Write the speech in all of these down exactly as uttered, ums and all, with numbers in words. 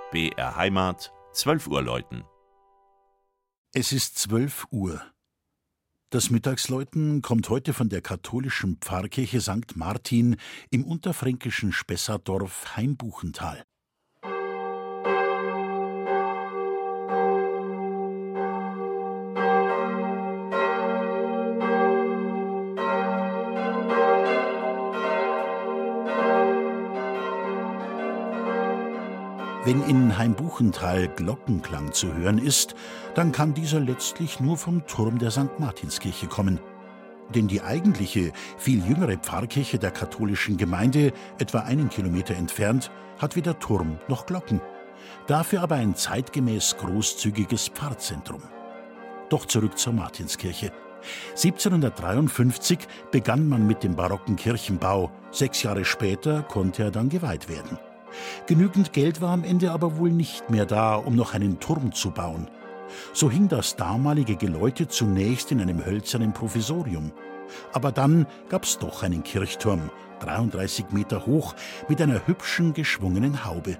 B R Heimat, zwölf Uhr läuten. Es ist zwölf Uhr. Das Mittagsläuten kommt heute von der katholischen Pfarrkirche Sankt Martin im unterfränkischen Spessartdorf Haimbuchental. Wenn in Haimbuchental Glockenklang zu hören ist, dann kann dieser letztlich nur vom Turm der Sankt Martinskirche kommen. Denn die eigentliche, viel jüngere Pfarrkirche der katholischen Gemeinde, etwa einen Kilometer entfernt, hat weder Turm noch Glocken. Dafür aber ein zeitgemäß großzügiges Pfarrzentrum. Doch zurück zur Martinskirche. siebzehnhundertdreiundfünfzig begann man mit dem barocken Kirchenbau. Sechs Jahre später konnte er dann geweiht werden. Genügend Geld war am Ende aber wohl nicht mehr da, um noch einen Turm zu bauen. So hing das damalige Geläute zunächst in einem hölzernen Provisorium. Aber dann gab's doch einen Kirchturm, dreiunddreißig Meter hoch, mit einer hübschen, geschwungenen Haube.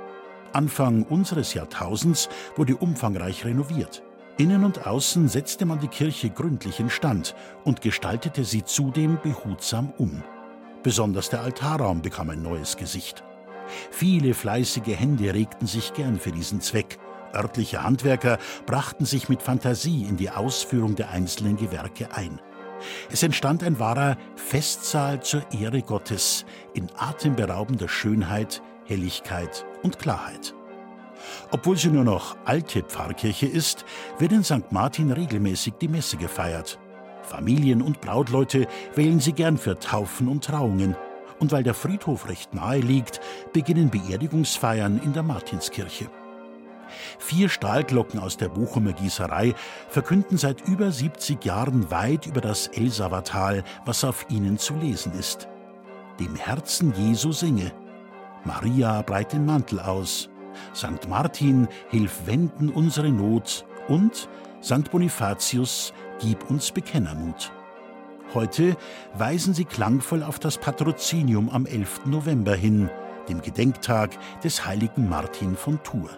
Anfang unseres Jahrtausends wurde umfangreich renoviert. Innen und außen setzte man die Kirche gründlich instand und gestaltete sie zudem behutsam um. Besonders der Altarraum bekam ein neues Gesicht. Viele fleißige Hände regten sich gern für diesen Zweck. Örtliche Handwerker brachten sich mit Fantasie in die Ausführung der einzelnen Gewerke ein. Es entstand ein wahrer Festsaal zur Ehre Gottes in atemberaubender Schönheit, Helligkeit und Klarheit. Obwohl sie nur noch alte Pfarrkirche ist, wird in Sankt Martin regelmäßig die Messe gefeiert. Familien und Brautleute wählen sie gern für Taufen und Trauungen. Und weil der Friedhof recht nahe liegt, beginnen Beerdigungsfeiern in der Martinskirche. Vier Stahlglocken aus der Bochumer Gießerei verkünden seit über siebzig Jahren weit über das Elsavatal, was auf ihnen zu lesen ist. Dem Herzen Jesu singe, Maria breit den Mantel aus, Sankt Martin, hilf wenden unsere Not und Sankt Bonifatius, gib uns Bekennermut. Heute weisen sie klangvoll auf das Patrozinium am elften November hin, dem Gedenktag des heiligen Martin von Tours.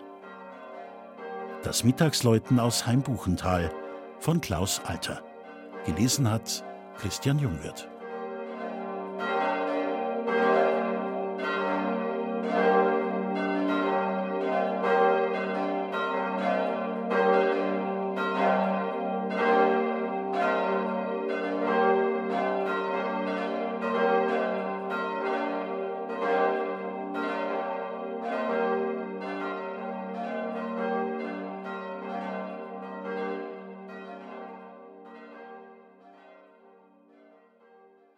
Das Mittagsläuten aus Haimbuchental von Klaus Alter. Gelesen hat Christian Jungwirth.